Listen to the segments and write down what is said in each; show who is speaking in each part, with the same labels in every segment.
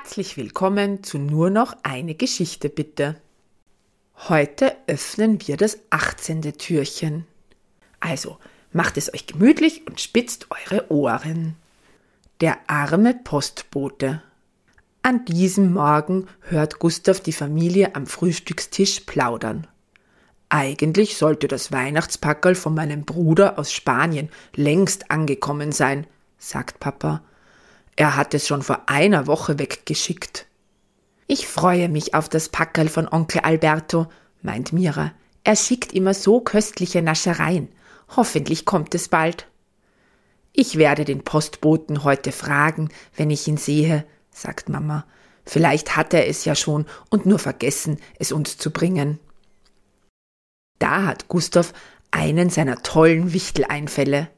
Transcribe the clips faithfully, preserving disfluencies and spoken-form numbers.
Speaker 1: Herzlich willkommen zu Nur noch eine Geschichte bitte. Heute öffnen wir das achtzehnte Türchen. Also macht es euch gemütlich und spitzt eure Ohren. Der arme Postbote. An diesem Morgen hört Gustav die Familie am Frühstückstisch plaudern. Eigentlich sollte das Weihnachtspackerl von meinem Bruder aus Spanien längst angekommen sein, sagt Papa. Er hat es schon vor einer Woche weggeschickt. Ich freue mich auf das Packerl von Onkel Alberto, meint Mira. Er schickt immer so köstliche Naschereien. Hoffentlich kommt es bald. Ich werde den Postboten heute fragen, wenn ich ihn sehe, sagt Mama. Vielleicht hat er es ja schon und nur vergessen, es uns zu bringen. Da hat Gustav einen seiner tollen Wichteleinfälle.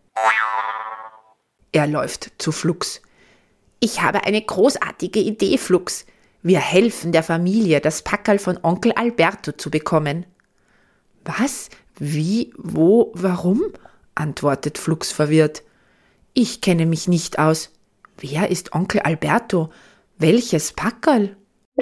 Speaker 1: Er läuft zu Flux. Ich habe eine großartige Idee, Flux. Wir helfen der Familie, das Packerl von Onkel Alberto zu bekommen. Was? Wie? Wo? Warum? Antwortet Flux verwirrt. Ich kenne mich nicht aus. Wer ist Onkel Alberto? Welches Packerl?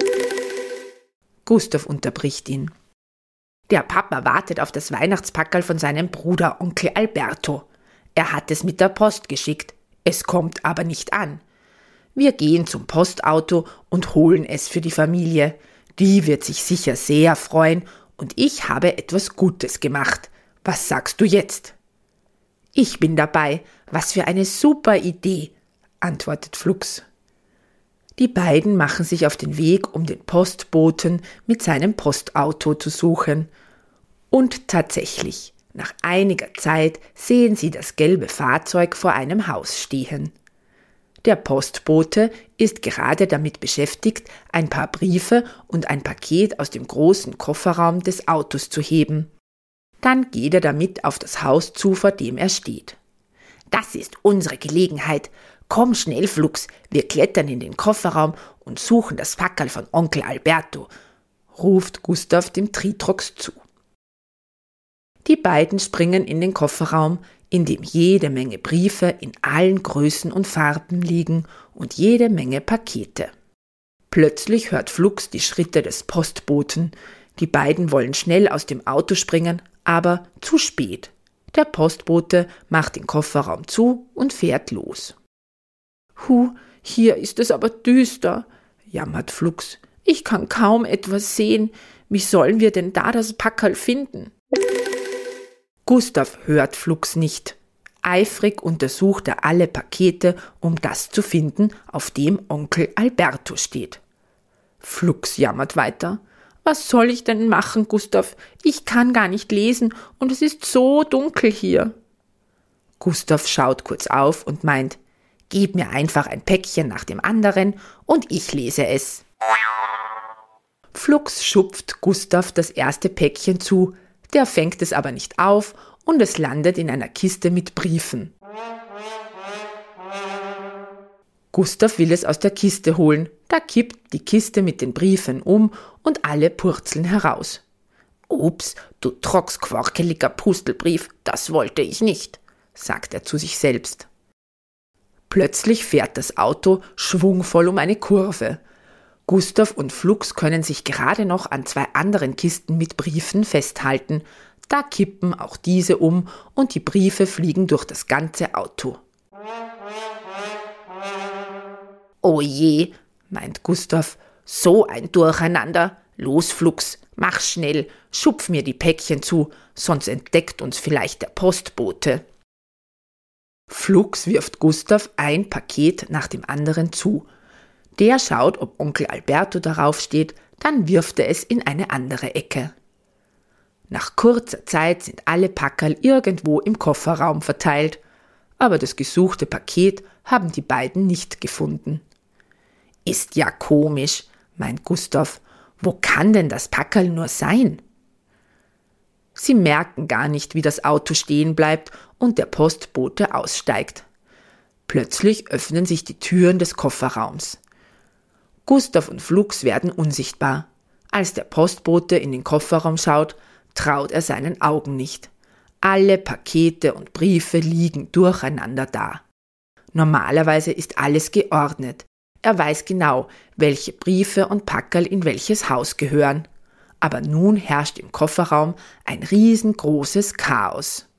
Speaker 1: Gustav unterbricht ihn. Der Papa wartet auf das Weihnachtspackerl von seinem Bruder Onkel Alberto. Er hat es mit der Post geschickt. Es kommt aber nicht an. Wir gehen zum Postauto und holen es für die Familie. Die wird sich sicher sehr freuen und ich habe etwas Gutes gemacht. Was sagst du jetzt? Ich bin dabei. Was für eine super Idee, antwortet Flux. Die beiden machen sich auf den Weg, um den Postboten mit seinem Postauto zu suchen. Und tatsächlich, nach einiger Zeit sehen sie das gelbe Fahrzeug vor einem Haus stehen. Der Postbote ist gerade damit beschäftigt, ein paar Briefe und ein Paket aus dem großen Kofferraum des Autos zu heben. Dann geht er damit auf das Haus zu, vor dem er steht. Das ist unsere Gelegenheit. Komm schnell, Flux, wir klettern in den Kofferraum und suchen das Packerl von Onkel Alberto, ruft Gustav dem Tritrox zu. Die beiden springen in den Kofferraum, in dem jede Menge Briefe in allen Größen und Farben liegen und jede Menge Pakete. Plötzlich hört Flux die Schritte des Postboten. Die beiden wollen schnell aus dem Auto springen, aber zu spät. Der Postbote macht den Kofferraum zu und fährt los. Hu, hier ist es aber düster, jammert Flux. Ich kann kaum etwas sehen. Wie sollen wir denn da das Packerl finden? Gustav hört Flux nicht. Eifrig untersucht er alle Pakete, um das zu finden, auf dem Onkel Alberto steht. Flux jammert weiter. Was soll ich denn machen, Gustav? Ich kann gar nicht lesen und es ist so dunkel hier. Gustav schaut kurz auf und meint, gib mir einfach ein Päckchen nach dem anderen und ich lese es. Flux schupft Gustav das erste Päckchen zu, der fängt es aber nicht auf und es landet in einer Kiste mit Briefen. Gustav will es aus der Kiste holen, da kippt die Kiste mit den Briefen um und alle purzeln heraus. Ups, du trocksquarkeliger Pustelbrief, das wollte ich nicht, sagt er zu sich selbst. Plötzlich fährt das Auto schwungvoll um eine Kurve. Gustav und Flux können sich gerade noch an zwei anderen Kisten mit Briefen festhalten. Da kippen auch diese um und die Briefe fliegen durch das ganze Auto. Oh je, meint Gustav, so ein Durcheinander. Los, Flux, mach schnell, schupf mir die Päckchen zu, sonst entdeckt uns vielleicht der Postbote. Flux wirft Gustav ein Paket nach dem anderen zu. Der schaut, ob Onkel Alberto darauf steht, dann wirft er es in eine andere Ecke. Nach kurzer Zeit sind alle Packerl irgendwo im Kofferraum verteilt, aber das gesuchte Paket haben die beiden nicht gefunden. Ist ja komisch, meint Gustav, wo kann denn das Packerl nur sein? Sie merken gar nicht, wie das Auto stehen bleibt und der Postbote aussteigt. Plötzlich öffnen sich die Türen des Kofferraums. Gustav und Flux werden unsichtbar. Als der Postbote in den Kofferraum schaut, traut er seinen Augen nicht. Alle Pakete und Briefe liegen durcheinander da. Normalerweise ist alles geordnet. Er weiß genau, welche Briefe und Packerl in welches Haus gehören. Aber nun herrscht im Kofferraum ein riesengroßes Chaos.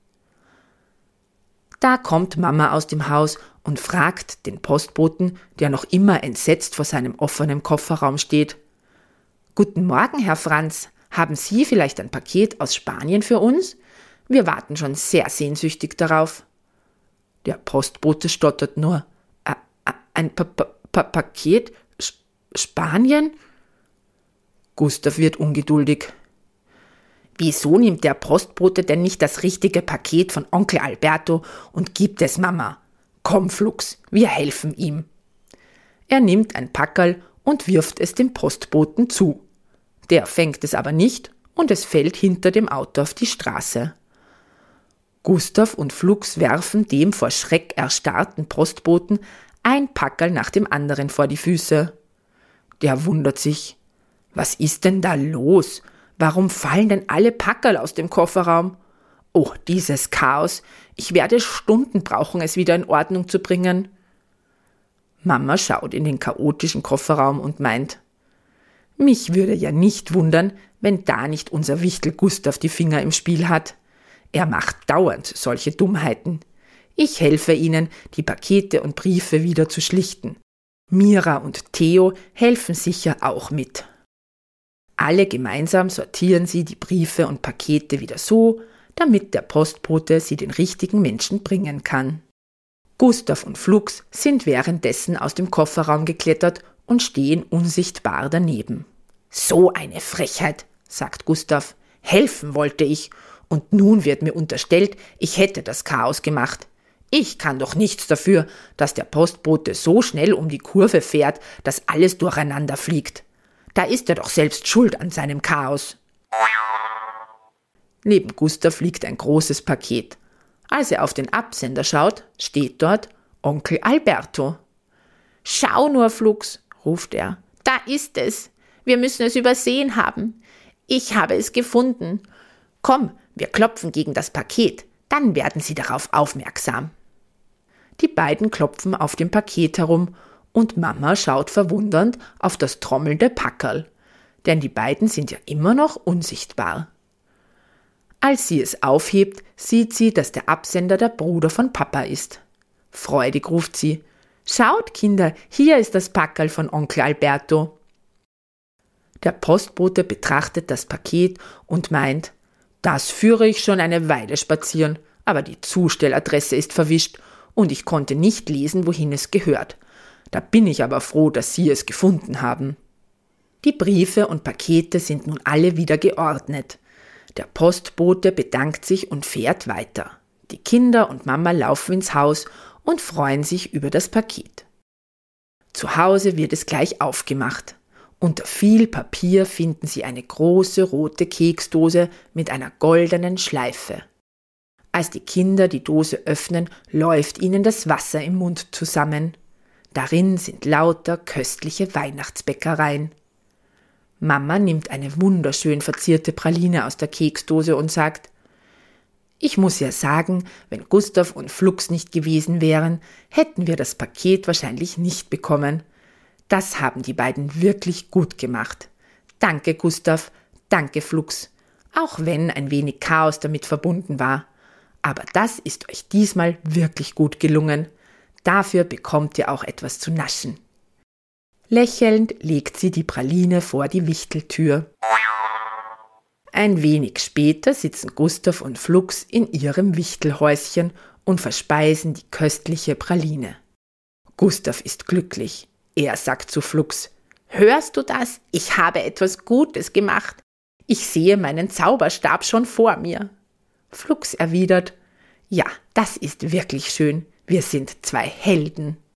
Speaker 1: Da kommt Mama aus dem Haus und fragt den Postboten, der noch immer entsetzt vor seinem offenen Kofferraum steht: »Guten Morgen, Herr Franz. Haben Sie vielleicht ein Paket aus Spanien für uns? Wir warten schon sehr sehnsüchtig darauf.« Der Postbote stottert nur: »Ein pa- pa- pa- Paket? Sch- Spanien?« Gustav wird ungeduldig. »Wieso nimmt der Postbote denn nicht das richtige Paket von Onkel Alberto und gibt es Mama? Komm, Flugs, wir helfen ihm.« Er nimmt ein Packerl und wirft es dem Postboten zu. Der fängt es aber nicht und es fällt hinter dem Auto auf die Straße. Gustav und Flugs werfen dem vor Schreck erstarrten Postboten ein Packerl nach dem anderen vor die Füße. Der wundert sich: Was ist denn da los? Warum fallen denn alle Packerl aus dem Kofferraum? Oh, dieses Chaos! Ich werde Stunden brauchen, es wieder in Ordnung zu bringen. Mama schaut in den chaotischen Kofferraum und meint: Mich würde ja nicht wundern, wenn da nicht unser Wichtel Gustav die Finger im Spiel hat. Er macht dauernd solche Dummheiten. Ich helfe ihnen, die Pakete und Briefe wieder zu schlichten. Mira und Theo helfen sicher auch mit. Alle gemeinsam sortieren sie die Briefe und Pakete wieder so, damit der Postbote sie den richtigen Menschen bringen kann. Gustav und Flugs sind währenddessen aus dem Kofferraum geklettert und stehen unsichtbar daneben. »So eine Frechheit«, sagt Gustav. »Helfen wollte ich, und nun wird mir unterstellt, ich hätte das Chaos gemacht. Ich kann doch nichts dafür, dass der Postbote so schnell um die Kurve fährt, dass alles durcheinander fliegt. Da ist er doch selbst schuld an seinem Chaos.« Neben Gustav liegt ein großes Paket. Als er auf den Absender schaut, steht dort Onkel Alberto. »Schau nur, Flugs«, ruft er, »da ist es. Wir müssen es übersehen haben. Ich habe es gefunden. Komm, wir klopfen gegen das Paket, dann werden sie darauf aufmerksam.« Die beiden klopfen auf dem Paket herum und Mama schaut verwundernd auf das trommelnde Packerl, denn die beiden sind ja immer noch unsichtbar. Als sie es aufhebt, sieht sie, dass der Absender der Bruder von Papa ist. Freudig ruft sie: »Schaut, Kinder, hier ist das Packerl von Onkel Alberto.« Der Postbote betrachtet das Paket und meint: »Das führe ich schon eine Weile spazieren, aber die Zustelladresse ist verwischt und ich konnte nicht lesen, wohin es gehört. Da bin ich aber froh, dass Sie es gefunden haben.« Die Briefe und Pakete sind nun alle wieder geordnet. Der Postbote bedankt sich und fährt weiter. Die Kinder und Mama laufen ins Haus und freuen sich über das Paket. Zu Hause wird es gleich aufgemacht. Unter viel Papier finden sie eine große rote Keksdose mit einer goldenen Schleife. Als die Kinder die Dose öffnen, läuft ihnen das Wasser im Mund zusammen. Darin sind lauter köstliche Weihnachtsbäckereien. Mama nimmt eine wunderschön verzierte Praline aus der Keksdose und sagt: »Ich muss ja sagen, wenn Gustav und Flugs nicht gewesen wären, hätten wir das Paket wahrscheinlich nicht bekommen. Das haben die beiden wirklich gut gemacht. Danke, Gustav, danke, Flugs, auch wenn ein wenig Chaos damit verbunden war. Aber das ist euch diesmal wirklich gut gelungen. Dafür bekommt ihr auch etwas zu naschen.« Lächelnd legt sie die Praline vor die Wichteltür. Ein wenig später sitzen Gustav und Flugs in ihrem Wichtelhäuschen und verspeisen die köstliche Praline. Gustav ist glücklich. Er sagt zu Flugs: »Hörst du das? Ich habe etwas Gutes gemacht. Ich sehe meinen Zauberstab schon vor mir.« Flugs erwidert: »Ja, das ist wirklich schön. Wir sind zwei Helden.«